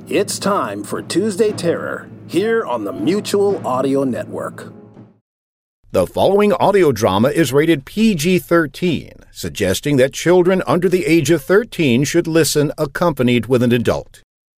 It's time for Tuesday Terror, here on the Mutual Audio Network. The following audio drama is rated PG-13, suggesting that children under the age of 13 should listen accompanied with an adult.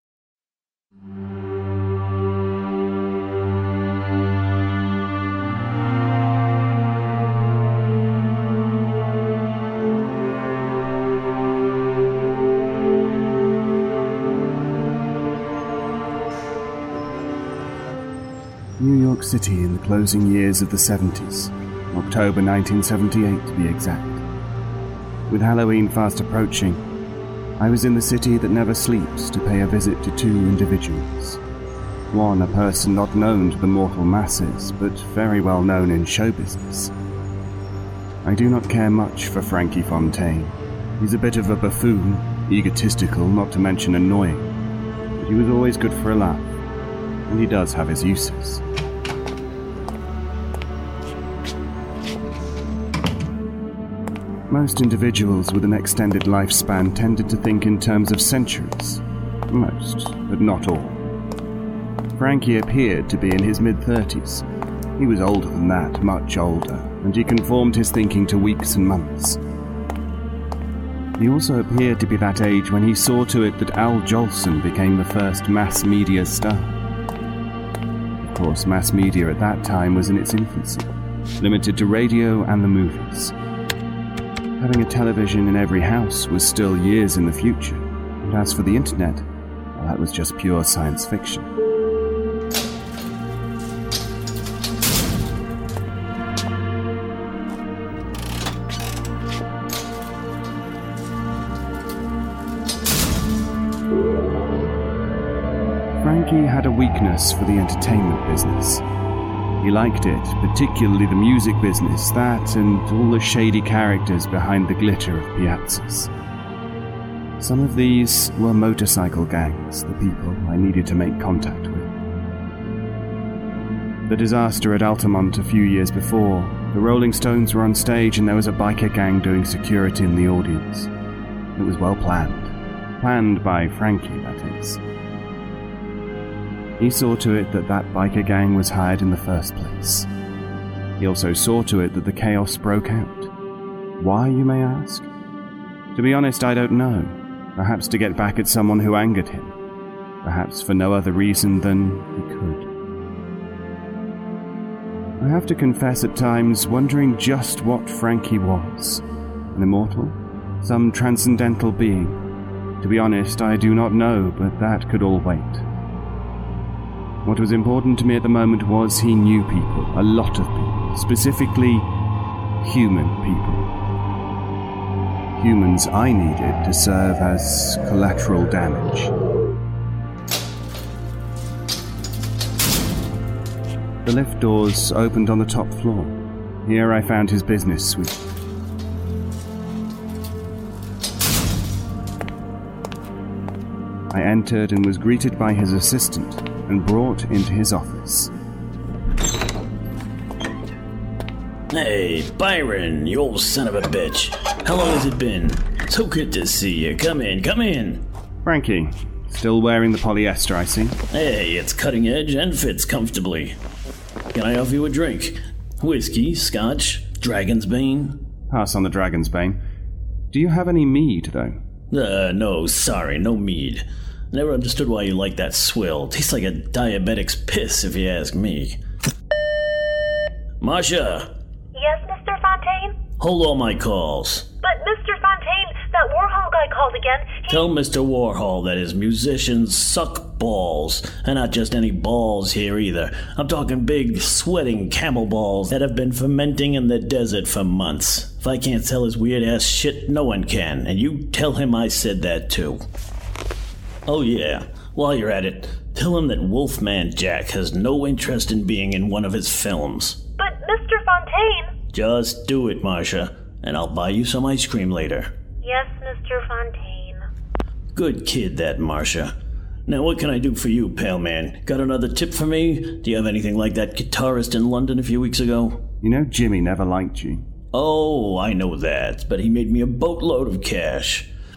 New York City in the closing years of the 70s, October 1978 to be exact. With Halloween fast approaching, I was in the city that never sleeps to pay a visit to two individuals. One, a person not known to the mortal masses, but very well known in show business. I do not care much for Frankie Fontaine. He's a bit of a buffoon, egotistical, not to mention annoying, but he was always good for a laugh, and he does have his uses. Most individuals with an extended lifespan tended to think in terms of centuries. Most, but not all. Frankie appeared to be in his mid-30s. He was older than that, much older, and he conformed his thinking to weeks and months. He also appeared to be that age when he saw to it that Al Jolson became the first mass media star. Of course, mass media at that time was in its infancy, limited to radio and the movies. Having a television in every house was still years in the future, and as for the internet, well, that was just pure science fiction. Frankie had a weakness for the entertainment business. He liked it, particularly the music business, that and all the shady characters behind the glitter of piazzas. Some of these were motorcycle gangs, the people I needed to make contact with. The disaster at Altamont a few years before, the Rolling Stones were on stage and there was a biker gang doing security in the audience. It was well planned. Planned by Frankie, that is. He saw to it that that biker gang was hired in the first place. He also saw to it that the chaos broke out. Why, you may ask? To be honest, I don't know. Perhaps to get back at someone who angered him. Perhaps for no other reason than he could. I have to confess at times wondering just what Frankie was. An immortal? Some transcendental being? To be honest, I do not know, but that could all wait. What was important to me at the moment was he knew people, a lot of people, specifically human people. Humans I needed to serve as collateral damage. The lift doors opened on the top floor. Here I found his business suite. I entered and was greeted by his assistant and brought into his office. Hey, Byron, you old son of a bitch. How long has it been? So good to see you. Come in, come in. Frankie, still wearing the polyester, I see. Hey, it's cutting edge and fits comfortably. Can I offer you a drink? Whiskey, scotch, Dragon's Bane? Pass on the Dragon's Bane. Do you have any mead, though? No, sorry, no mead. Never understood why you like that swill. Tastes like a diabetic's piss, if you ask me. Marsha! Yes, Mr. Fontaine? Hold all my calls. But, Mr. Fontaine, that Warhol guy called again. Tell Mr. Warhol that his musicians suck balls. And not just any balls here either. I'm talking big, sweating camel balls that have been fermenting in the desert for months. If I can't sell his weird-ass shit, no one can. And you tell him I said that, too. Oh yeah, while you're at it, tell him that Wolfman Jack has no interest in being in one of his films. But, Mr. Fontaine... Just do it, Marsha, and I'll buy you some ice cream later. Yes, Mr. Fontaine. Good kid, that Marsha. Now what can I do for you, pale man? Got another tip for me? Do you have anything like that guitarist in London a few weeks ago? You know Jimmy never liked you. Oh, I know that, but he made me a boatload of cash.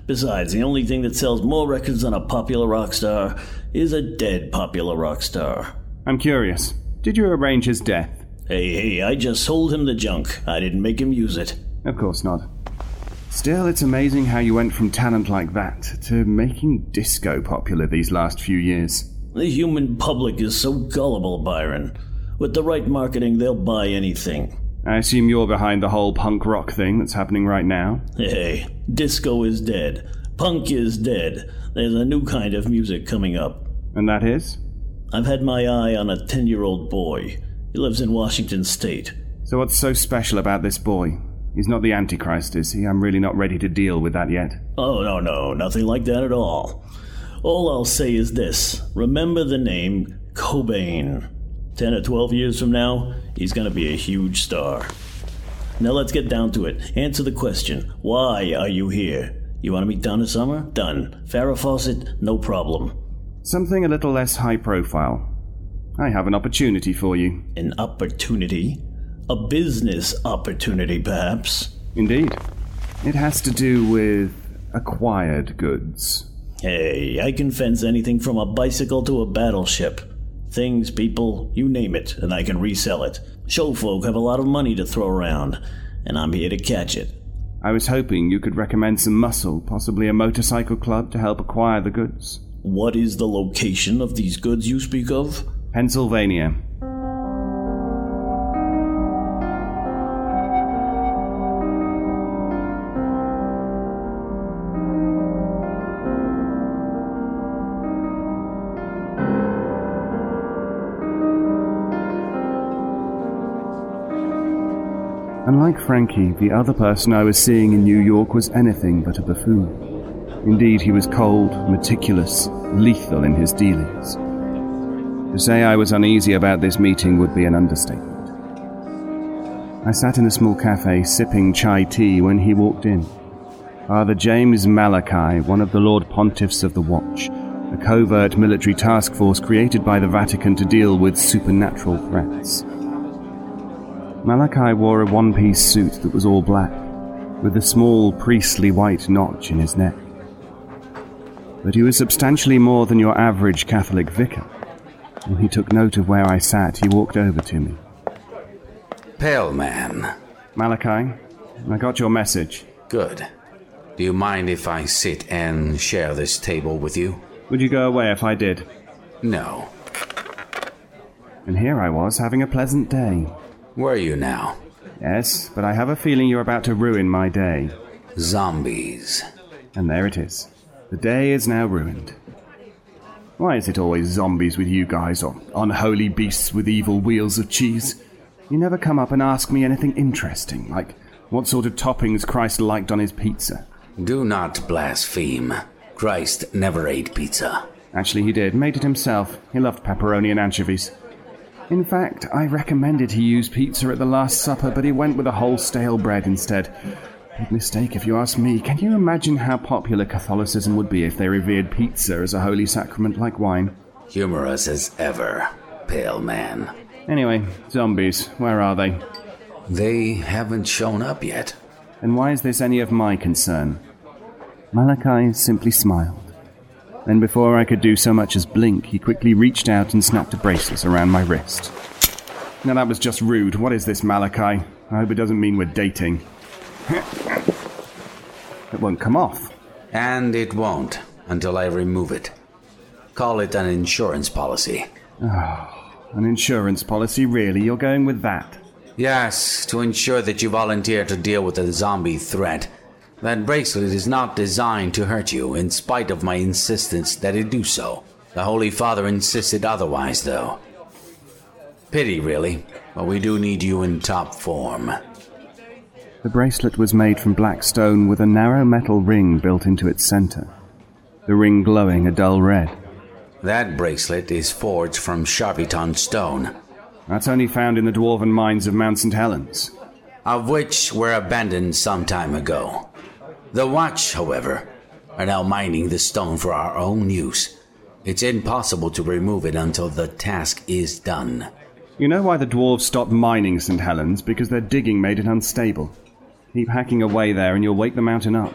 Besides, the only thing that sells more records than a popular rock star is a dead popular rock star. I'm curious. Did you arrange his death? Hey, I just sold him the junk. I didn't make him use it. Of course not. Still, it's amazing how you went from talent like that to making disco popular these last few years. The human public is so gullible, Byron. With the right marketing, they'll buy anything. I assume you're behind the whole punk rock thing that's happening right now? Hey, disco is dead. Punk is dead. There's a new kind of music coming up. And that is? I've had my eye on a 10-year-old boy. He lives in Washington State. So what's so special about this boy? He's not the Antichrist, is he? I'm really not ready to deal with that yet. Oh, no, nothing like that at all. All I'll say is this. Remember the name Cobain. 10 or 12 years from now, he's gonna be a huge star. Now let's get down to it. Answer the question. Why are you here? You want to meet Donna Summer? Done. Farrah Fawcett? No problem. Something a little less high profile. I have an opportunity for you. An opportunity? A business opportunity, perhaps? Indeed. It has to do with acquired goods. Hey, I can fence anything from a bicycle to a battleship. Things, people, you name it, and I can resell it. Show folk have a lot of money to throw around, and I'm here to catch it. I was hoping you could recommend some muscle, possibly a motorcycle club, to help acquire the goods. What is the location of these goods you speak of? Pennsylvania. Unlike Frankie, the other person I was seeing in New York was anything but a buffoon. Indeed, he was cold, meticulous, lethal in his dealings. To say I was uneasy about this meeting would be an understatement. I sat in a small cafe sipping chai tea when he walked in. Father James Malachi, one of the Lord Pontiffs of the Watch, a covert military task force created by the Vatican to deal with supernatural threats. Malachi wore a one-piece suit that was all black, with a small priestly white notch in his neck. But he was substantially more than your average Catholic vicar. When he took note of where I sat, he walked over to me. Pale man. Malachi, I got your message. Good. Do you mind if I sit and share this table with you? Would you go away if I did? No. And here I was, having a pleasant day. Where are you now? Yes, but I have a feeling you're about to ruin my day. Zombies. And there it is. The day is now ruined. Why is it always zombies with you guys, or unholy beasts with evil wheels of cheese? You never come up and ask me anything interesting, like what sort of toppings Christ liked on his pizza. Do not blaspheme. Christ never ate pizza. Actually, he did. Made it himself. He loved pepperoni and anchovies. In fact, I recommended he use pizza at the Last Supper, but he went with a whole stale bread instead. Big mistake if you ask me. Can you imagine how popular Catholicism would be if they revered pizza as a holy sacrament like wine? Humorous as ever, pale man. Anyway, zombies, where are they? They haven't shown up yet. And why is this any of my concern? Malachi simply smiled. Then before I could do so much as blink, he quickly reached out and snapped a bracelet around my wrist. Now that was just rude. What is this, Malachi? I hope it doesn't mean we're dating. It won't come off. And it won't, until I remove it. Call it an insurance policy. Oh, an insurance policy, really? You're going with that? Yes, to ensure that you volunteer to deal with the zombie threat. That bracelet is not designed to hurt you, in spite of my insistence that it do so. The Holy Father insisted otherwise, though. Pity, really, but we do need you in top form. The bracelet was made from black stone with a narrow metal ring built into its center, the ring glowing a dull red. That bracelet is forged from Charviton stone. That's only found in the dwarven mines of Mount St. Helens. Of which were abandoned some time ago. The Watch, however, are now mining the stone for our own use. It's impossible to remove it until the task is done. You know why the dwarves stopped mining St. Helens? Because their digging made it unstable. Keep hacking away there and you'll wake the mountain up.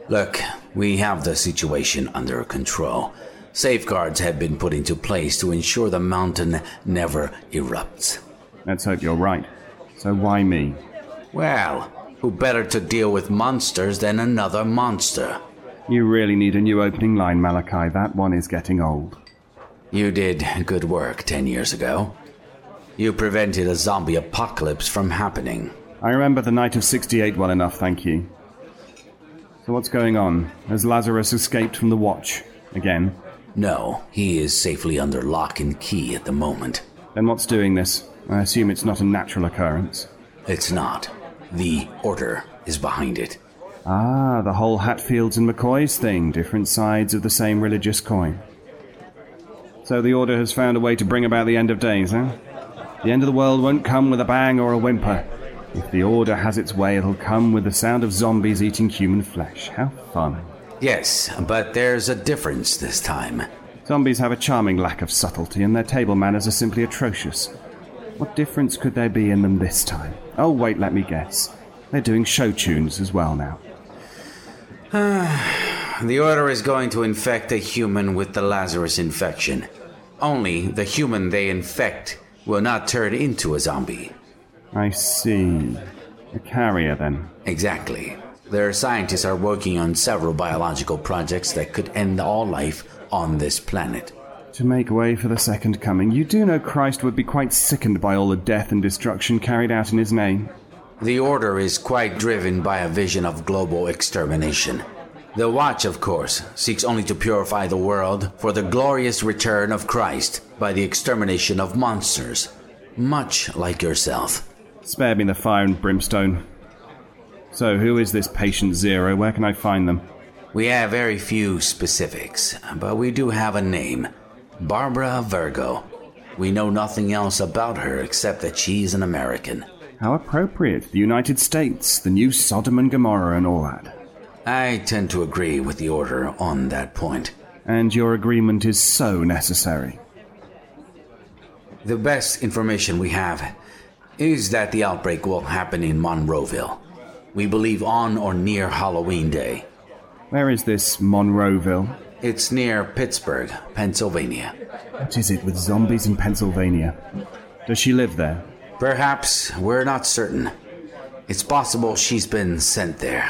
Look, we have the situation under control. Safeguards have been put into place to ensure the mountain never erupts. Let's hope you're right. So why me? Well, who better to deal with monsters than another monster? You really need a new opening line, Malachi. That one is getting old. You did good work 10 years ago. You prevented a zombie apocalypse from happening. I remember the night of 68 well enough, thank you. So what's going on? Has Lazarus escaped from the watch? Again? No, he is safely under lock and key at the moment. Then what's doing this? I assume it's not a natural occurrence. It's not. The Order is behind it. Ah, the whole Hatfields and McCoys thing, different sides of the same religious coin. So the Order has found a way to bring about the end of days, huh? The end of the world won't come with a bang or a whimper. If the Order has its way, it'll come with the sound of zombies eating human flesh. How fun. Yes, but there's a difference this time. Zombies have a charming lack of subtlety, and their table manners are simply atrocious. What difference could there be in them this time? Oh, wait, let me guess. They're doing show tunes as well now. The Order is going to infect a human with the Lazarus infection. Only the human they infect will not turn into a zombie. I see. A carrier, then. Exactly. Their scientists are working on several biological projects that could end all life on this planet. To make way for the second coming. You do know Christ would be quite sickened by all the death and destruction carried out in his name. The Order is quite driven by a vision of global extermination. The Watch, of course, seeks only to purify the world for the glorious return of Christ by the extermination of monsters, much like yourself. Spare me the fire and brimstone. So, who is this Patient Zero? Where can I find them? We have very few specifics, but we do have a name. Barbara Virgo. We know nothing else about her except that she's an American. How appropriate. The United States, the new Sodom and Gomorrah and all that. I tend to agree with the Order on that point. And your agreement is so necessary. The best information we have is that the outbreak will happen in Monroeville. We believe on or near Halloween Day. Where is this Monroeville? It's near Pittsburgh, Pennsylvania. What is it with zombies in Pennsylvania? Does she live there? Perhaps, we're not certain. It's possible she's been sent there.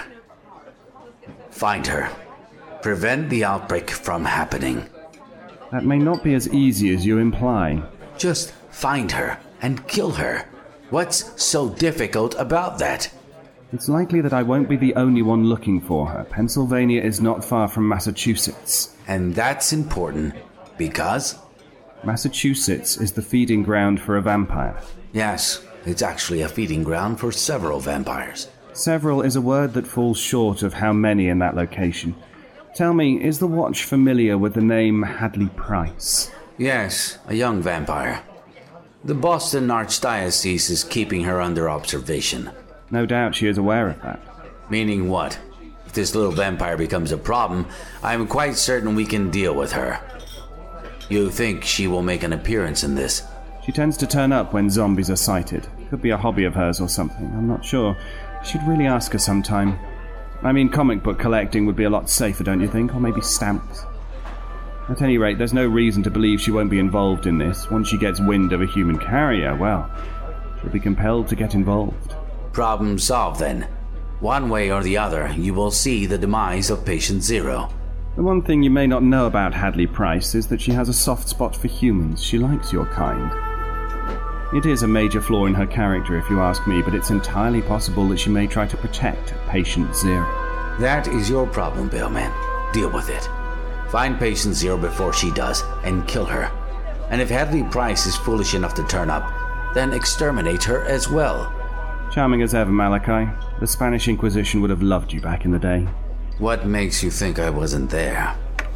Find her. Prevent the outbreak from happening. That may not be as easy as you imply. Just find her and kill her. What's so difficult about that? It's likely that I won't be the only one looking for her. Pennsylvania is not far from Massachusetts. And that's important, because? Massachusetts is the feeding ground for a vampire. Yes, it's actually a feeding ground for several vampires. Several is a word that falls short of how many in that location. Tell me, is the Watch familiar with the name Hadley Price? Yes, a young vampire. The Boston Archdiocese is keeping her under observation. No doubt she is aware of that. Meaning what? If this little vampire becomes a problem, I'm quite certain we can deal with her. You think she will make an appearance in this? She tends to turn up when zombies are sighted. Could be a hobby of hers or something, I'm not sure. Should really ask her sometime. I mean, comic book collecting would be a lot safer, don't you think? Or maybe stamps. At any rate, there's no reason to believe she won't be involved in this. Once she gets wind of a human carrier, well, she'll be compelled to get involved. Problem solved, then. One way or the other, you will see the demise of Patient Zero. The one thing you may not know about Hadley Price is that she has a soft spot for humans. She likes your kind. It is a major flaw in her character, if you ask me, but it's entirely possible that she may try to protect Patient Zero. That is your problem, Bellman. Deal with it. Find Patient Zero before she does, and kill her. And if Hadley Price is foolish enough to turn up, then exterminate her as well. Charming as ever, Malachi. The Spanish Inquisition would have loved you back in the day. What makes you think I wasn't there?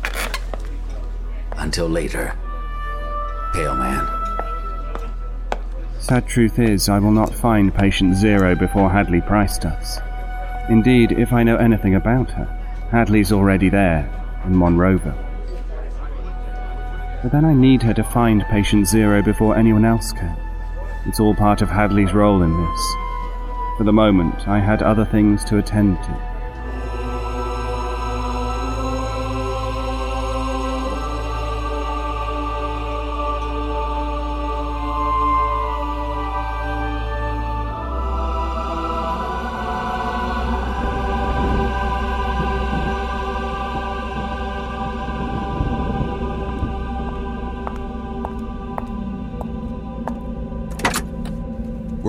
Until later. Pale Man. Sad truth is, I will not find Patient Zero before Hadley Price does. Indeed, if I know anything about her, Hadley's already there, in Monroeville. But then I need her to find Patient Zero before anyone else can. It's all part of Hadley's role in this. For the moment, I had other things to attend to.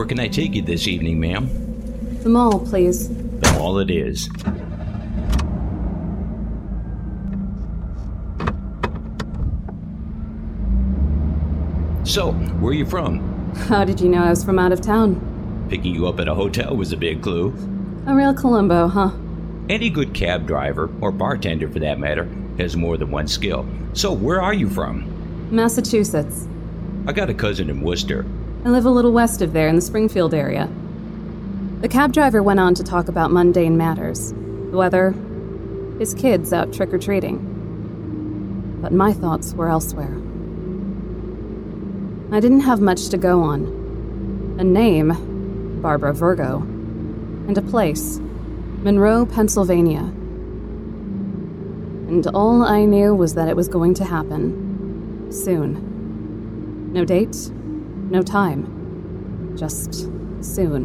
Where can I take you this evening, ma'am? The mall, please. The mall it is. So, where are you from? How did you know I was from out of town? Picking you up at a hotel was a big clue. A real Columbo, huh? Any good cab driver, or bartender for that matter, has more than one skill. So, where are you from? Massachusetts. I got a cousin in Worcester. I live a little west of there in the Springfield area. The cab driver went on to talk about mundane matters. The weather, his kids out trick-or-treating. But my thoughts were elsewhere. I didn't have much to go on. A name, Barbara Virgo, and a place, Monroe, Pennsylvania. And all I knew was that it was going to happen. Soon. No date, no time. Just soon.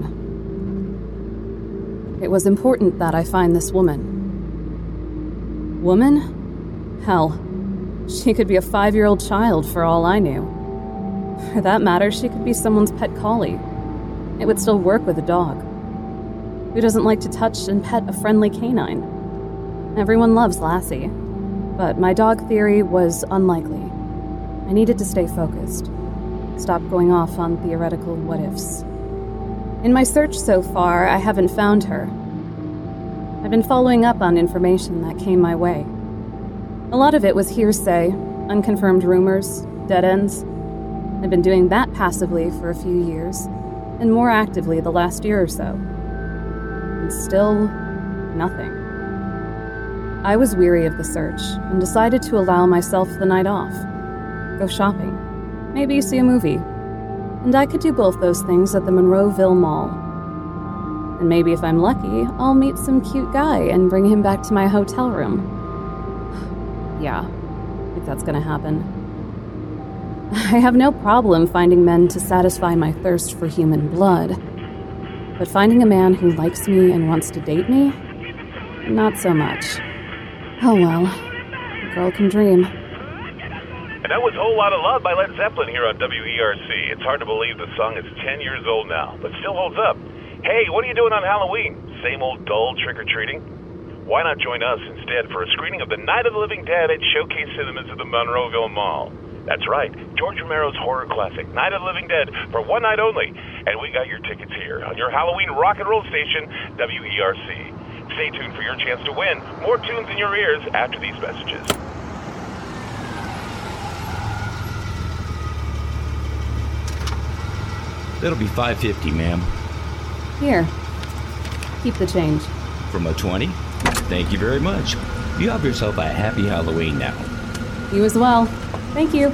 It was important that I find this woman. Woman? Hell, she could be a 5-year-old child for all I knew. For that matter, she could be someone's pet collie. It would still work with a dog. Who doesn't like to touch and pet a friendly canine? Everyone loves Lassie, but my dog theory was unlikely. I needed to stay focused. Stop going off on theoretical what-ifs. In my search so far, I haven't found her. I've been following up on information that came my way. A lot of it was hearsay, unconfirmed rumors, dead ends. I've been doing that passively for a few years, and more actively the last year or so. And still, nothing. I was weary of the search, and decided to allow myself the night off. Go shopping. Maybe see a movie. And I could do both those things at the Monroeville Mall. And maybe if I'm lucky, I'll meet some cute guy and bring him back to my hotel room. Yeah, I think that's gonna happen. I have no problem finding men to satisfy my thirst for human blood. But finding a man who likes me and wants to date me? Not so much. Oh well, a girl can dream. And that was Whole Lotta Love by Led Zeppelin here on WERC. It's hard to believe the song is 10 years old now, but still holds up. Hey, what are you doing on Halloween? Same old dull trick-or-treating? Why not join us instead for a screening of the Night of the Living Dead at Showcase Cinemas at the Monroeville Mall? That's right, George Romero's horror classic, Night of the Living Dead, for one night only. And we got your tickets here on your Halloween rock and roll station, WERC. Stay tuned for your chance to win more tunes in your ears after these messages. That'll be $5.50, ma'am. Here. Keep the change. From a 20? Thank you very much. You have yourself a happy Halloween now. You as well. Thank you.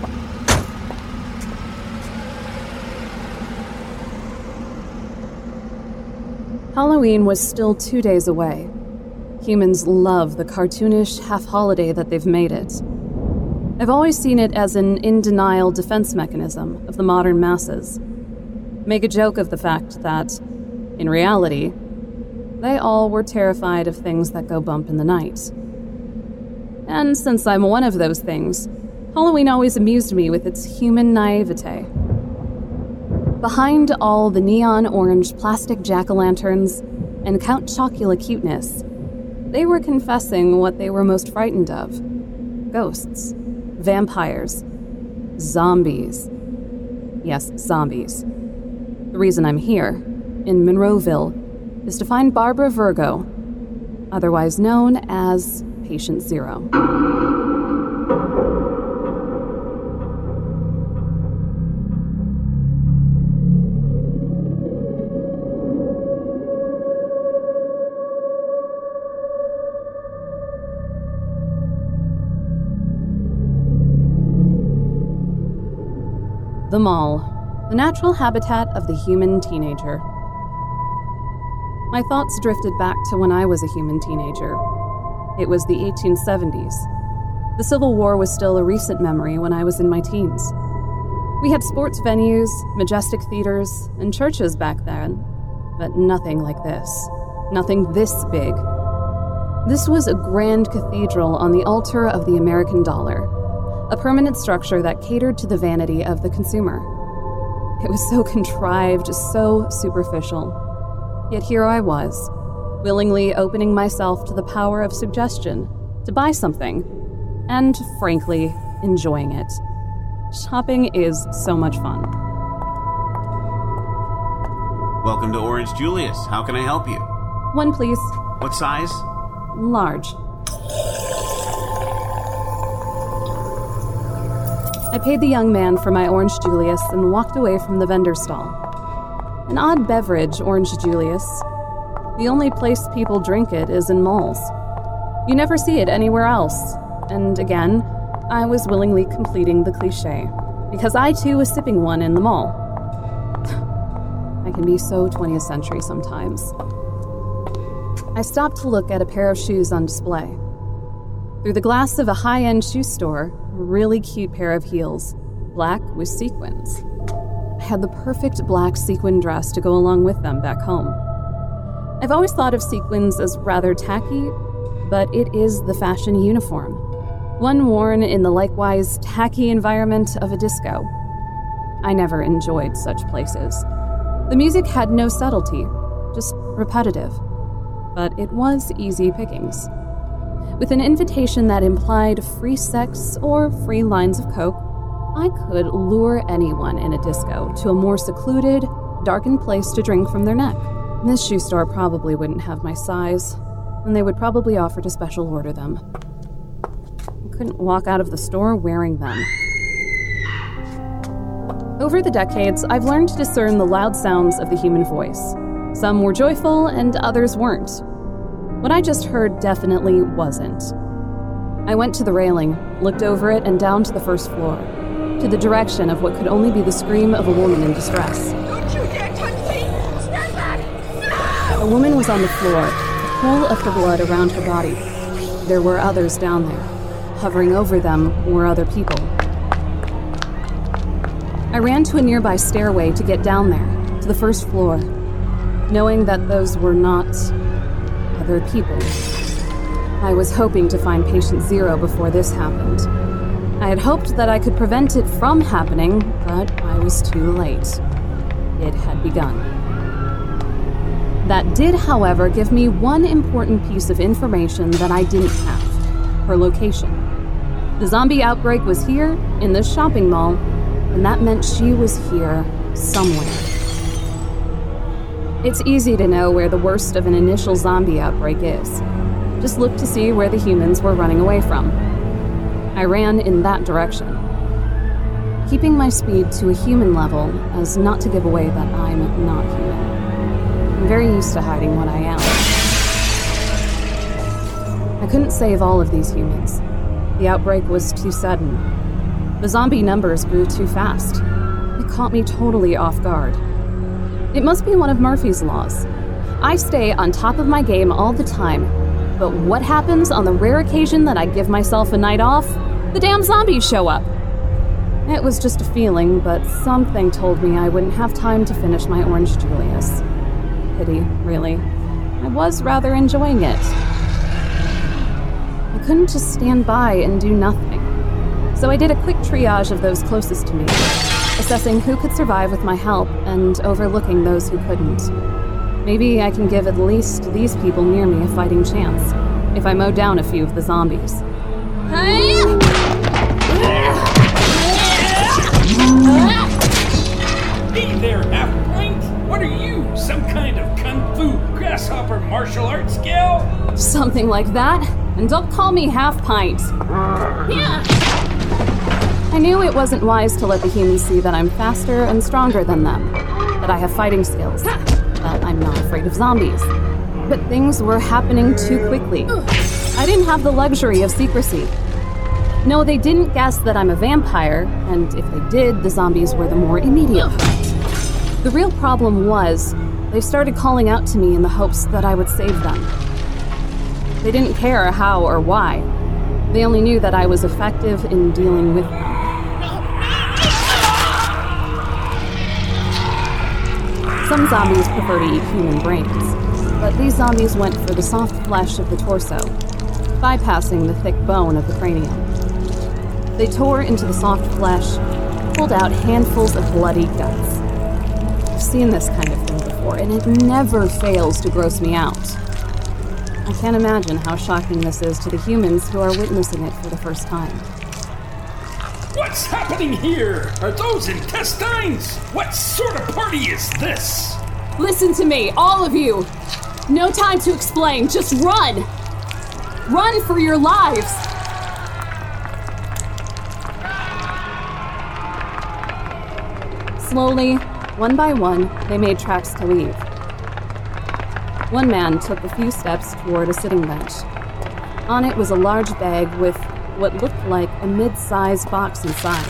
Halloween was still 2 days away. Humans love the cartoonish half-holiday that they've made it. I've always seen it as an in-denial defense mechanism of the modern masses. Make a joke of the fact that, in reality, they all were terrified of things that go bump in the night. And since I'm one of those things, Halloween always amused me with its human naivete. Behind all the neon orange plastic jack-o'-lanterns and Count Chocula cuteness, they were confessing what they were most frightened of. Ghosts, vampires, zombies. Yes, zombies. The reason I'm here, in Monroeville, is to find Barbara Virgo, otherwise known as Patient Zero. The mall, the natural habitat of the human teenager. My thoughts drifted back to when I was a human teenager. It was the 1870s. The Civil War was still a recent memory when I was in my teens. We had sports venues, majestic theaters, and churches back then, but nothing like this. Nothing this big. This was a grand cathedral on the altar of the American dollar, a permanent structure that catered to the vanity of the consumer. It was so contrived, so superficial. Yet here I was, willingly opening myself to the power of suggestion to buy something, and frankly, enjoying it. Shopping is so much fun. Welcome to Orange Julius. How can I help you? One, please. What size? Large. I paid the young man for my Orange Julius and walked away from the vendor stall. An odd beverage, Orange Julius. The only place people drink it is in malls. You never see it anywhere else. And again, I was willingly completing the cliché, because I too was sipping one in the mall. I can be so 20th century sometimes. I stopped to look at a pair of shoes on display. Through the glass of a high-end shoe store, a really cute pair of heels, black with sequins. I had the perfect black sequin dress to go along with them back home. I've always thought of sequins as rather tacky, but it is the fashion uniform, one worn in the likewise tacky environment of a disco. I never enjoyed such places. The music had no subtlety, just repetitive, but it was easy pickings. With an invitation that implied free sex or free lines of coke, I could lure anyone in a disco to a more secluded, darkened place to drink from their neck. This shoe store probably wouldn't have my size, and they would probably offer to special order them. I couldn't walk out of the store wearing them. Over the decades, I've learned to discern the loud sounds of the human voice. Some were joyful and others weren't. What I just heard definitely wasn't. I went to the railing, looked over it, and down to the first floor, to the direction of what could only be the scream of a woman in distress. Don't you dare touch me! Stand back! No! A woman was on the floor, a pool of her blood around her body. There were others down there. Hovering over them were other people. I ran to a nearby stairway to get down there, to the first floor, knowing that those were not other people. I was hoping to find patient zero before this happened. I had hoped that I could prevent it from happening, but I was too late. It had begun. That did, however, give me one important piece of information that I didn't have: her location. The zombie outbreak was here, in this shopping mall, and that meant she was here somewhere. It's easy to know where the worst of an initial zombie outbreak is. Just look to see where the humans were running away from. I ran in that direction, keeping my speed to a human level as not to give away that I'm not human. I'm very used to hiding what I am. I couldn't save all of these humans. The outbreak was too sudden. The zombie numbers grew too fast. It caught me totally off guard. It must be one of Murphy's laws. I stay on top of my game all the time, but what happens on the rare occasion that I give myself a night off? The damn zombies show up. It was just a feeling, but something told me I wouldn't have time to finish my Orange Julius. Pity, really. I was rather enjoying it. I couldn't just stand by and do nothing. So I did a quick triage of those closest to me, assessing who could survive with my help and overlooking those who couldn't. Maybe I can give at least these people near me a fighting chance, if I mow down a few of the zombies. Hey there, half-pint! What are you, some kind of kung fu grasshopper martial arts gal? Something like that, and don't call me half-pint. Yeah. I knew it wasn't wise to let the humans see that I'm faster and stronger than them, that I have fighting skills, that I'm not afraid of zombies. But things were happening too quickly. I didn't have the luxury of secrecy. No, they didn't guess that I'm a vampire, and if they did, the zombies were the more immediate threat. The real problem was, they started calling out to me in the hopes that I would save them. They didn't care how or why. They only knew that I was effective in dealing with them. Some zombies prefer to eat human brains, but these zombies went for the soft flesh of the torso, bypassing the thick bone of the cranium. They tore into the soft flesh, pulled out handfuls of bloody guts. I've seen this kind of thing before, and it never fails to gross me out. I can't imagine how shocking this is to the humans who are witnessing it for the first time. What's happening here? Are those intestines? What sort of party is this? Listen to me, all of you! No time to explain, just run! Run for your lives! Slowly, one by one, they made tracks to leave. One man took a few steps toward a sitting bench. On it was a large bag with what looked like a mid-sized box inside.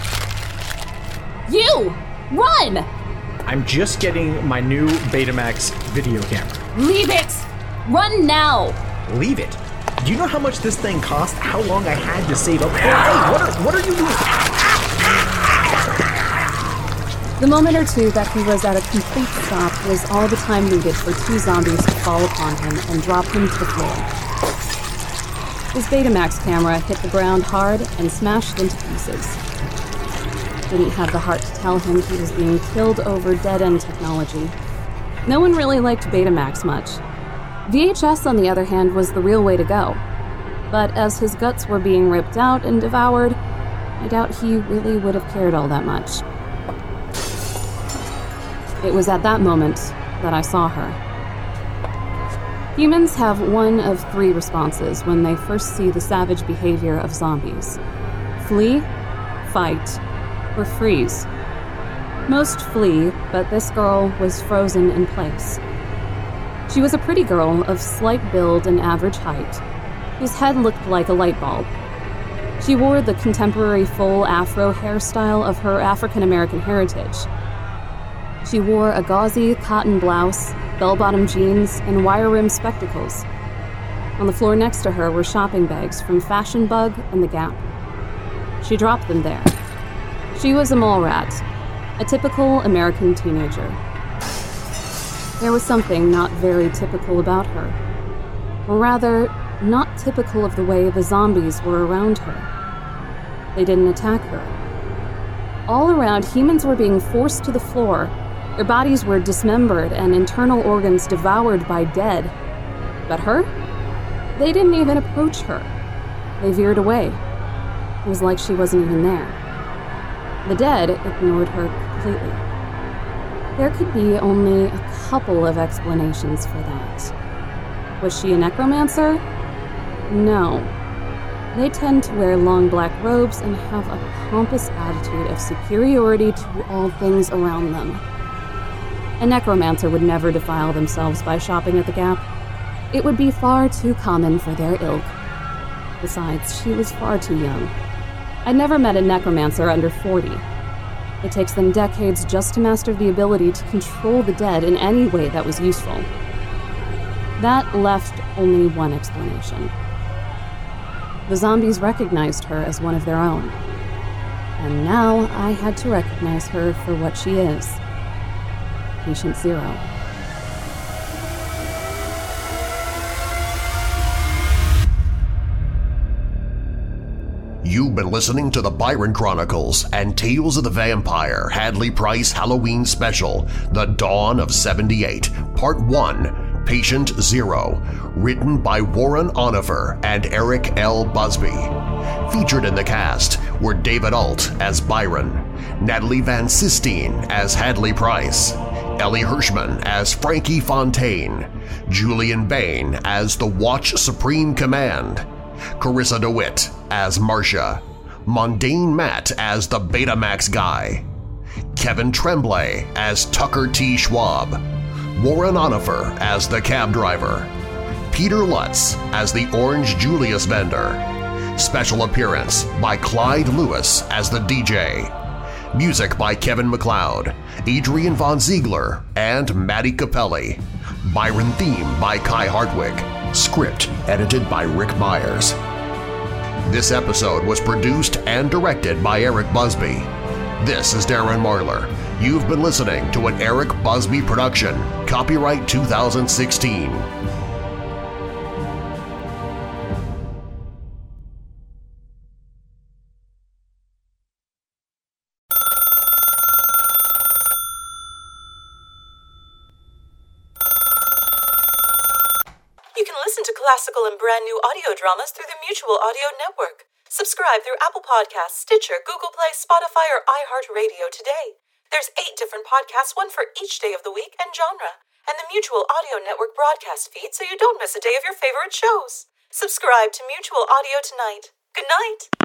You! Run! I'm just getting my new Betamax video camera. Leave it! Run now! Leave it? Do you know how much this thing cost? How long I had to save up? Hey, what are you doing? The moment or two that he was at a complete stop was all the time needed for two zombies to fall upon him and drop him to the floor. His Betamax camera hit the ground hard and smashed into pieces. Didn't have the heart to tell him he was being killed over dead-end technology. No one really liked Betamax much. VHS, on the other hand, was the real way to go. But as his guts were being ripped out and devoured, I doubt he really would have cared all that much. It was at that moment that I saw her. Humans have one of three responses when they first see the savage behavior of zombies: flee, fight, or freeze. Most flee, but this girl was frozen in place. She was a pretty girl of slight build and average height, whose head looked like a light bulb. She wore the contemporary full afro hairstyle of her African-American heritage. She wore a gauzy cotton blouse, bell-bottom jeans, and wire-rimmed spectacles. On the floor next to her were shopping bags from Fashion Bug and The Gap. She dropped them there. She was a mall rat, a typical American teenager. There was something not very typical about her. Or rather, not typical of the way the zombies were around her. They didn't attack her. All around, humans were being forced to the floor. Their bodies were dismembered and internal organs devoured by dead. But her? They didn't even approach her. They veered away. It was like she wasn't even there. The dead ignored her completely. There could be only a couple of explanations for that. Was she a necromancer? No. They tend to wear long black robes and have a pompous attitude of superiority to all things around them. A necromancer would never defile themselves by shopping at the Gap. It would be far too common for their ilk. Besides, she was far too young. I'd never met a necromancer under 40. It takes them decades just to master the ability to control the dead in any way that was useful. That left only one explanation. The zombies recognized her as one of their own. And now I had to recognize her for what she is. Patient Zero. You've been listening to the Byron Chronicles and Tales of the Vampire Hadley Price Halloween Special, The Dawn of 78, Part 1, Patient Zero, written by Warren Onifer and Eric L. Busby. Featured in the cast were David Alt as Byron, Natalie Van Sistine as Hadley Price, Ellie Hirschman as Frankie Fontaine, Julian Bain as the Watch Supreme Command, Carissa DeWitt as Marcia, Mundane Matt as the Betamax guy, Kevin Tremblay as Tucker T. Schwab, Warren Onifer as the cab driver, Peter Lutz as the Orange Julius vendor, special appearance by Clyde Lewis as the DJ, music by Kevin MacLeod, Adrian Von Ziegler, and Maddie Capelli, Byron theme by Kai Hartwig, script edited by Rick Myers. This episode was produced and directed by Eric Busby. This is Darren Marlar. You've been listening to an Eric Busby production, copyright 2016. Listen to classical and brand new audio dramas through the Mutual Audio Network. Subscribe through Apple Podcasts, Stitcher, Google Play, Spotify, or iHeartRadio today. There's 8 different podcasts, one for each day of the week and genre, and the Mutual Audio Network broadcast feed so you don't miss a day of your favorite shows. Subscribe to Mutual Audio tonight. Good night.